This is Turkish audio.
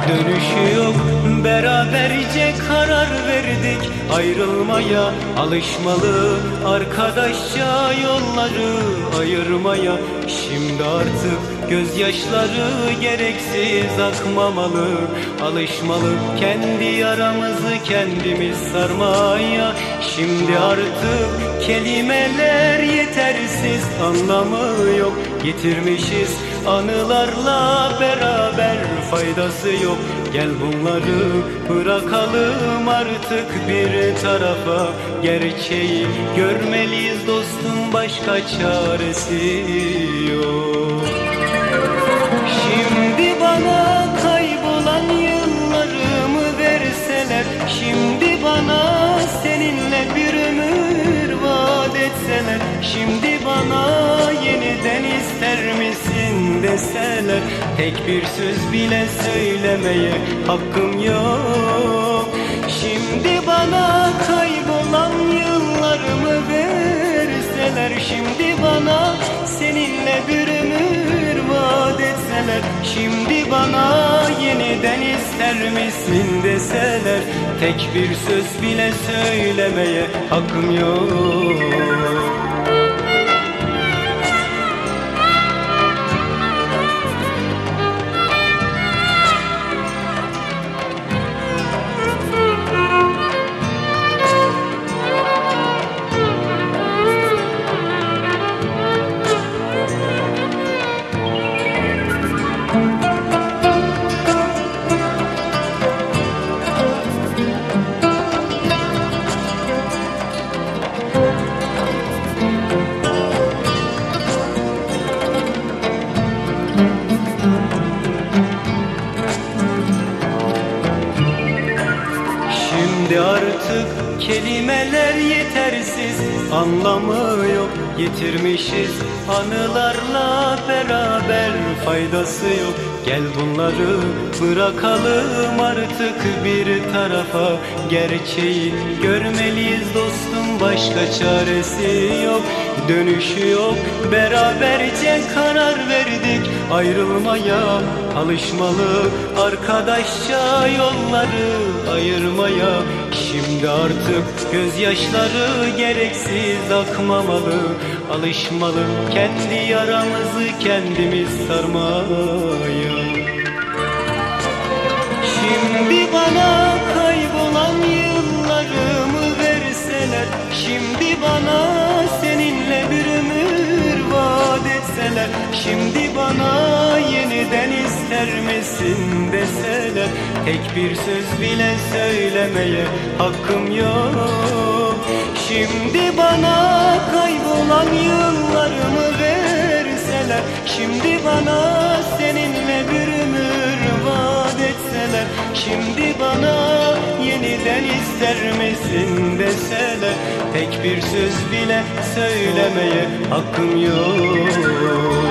dönüşü yok. Beraberce karar verdik ayrılmaya, alışmalı arkadaşça yolları ayırmaya. Şimdi artık gözyaşları gereksiz akmamalı, alışmalı kendi yaramızı kendimiz sarmaya. Şimdi artık kelimeler yetersiz, anlamı yok. Yitirmişiz anılarla beraber, faydası yok. Gel bunları bırakalım artık bir tarafa. Gerçeği görmeliyiz dostum, başka çaresi yok. Şimdi bana kaybolan yıllarımı verseler, şimdi bana seninle bir ömür vaat etseler, şimdi bana yeniden ister misin deseler, tek bir söz bile söylemeye hakkım yok. Şimdi bana kaybolan yıllarımı verseler, şimdi bana seninle bir ömür vaat etseler, şimdi bana yeniden ister misin deseler, tek bir söz bile söylemeye hakkım yok. Şimdi artık kelimeler yetersiz, anlamı yok. Yitirmişiz anılarla beraber, faydası yok. Gel bunları bırakalım artık bir tarafa. Gerçeği görmeliyiz dostum, başka çaresi yok. Dönüşü yok, beraberce karar verdik ayrılmaya, alışmalı arkadaşça yolları ayırmaya. Şimdi artık gözyaşları gereksiz akmamalı, alışmalı kendi yaramızı kendimiz sarmaya. Şimdi bana kaybolan yıllarımı verseler, şimdi bana seninle bir ömür vaat etseler, şimdi bana yeniden ister misin deseler, tek bir söz bile söylemeye hakkım yok. Şimdi bana kaybolan yıllarımı verseler, şimdi bana seninle bir ömür vaat etseler, şimdi bana yeniden ister misin deseler, tek bir söz bile söylemeye hakkım yok.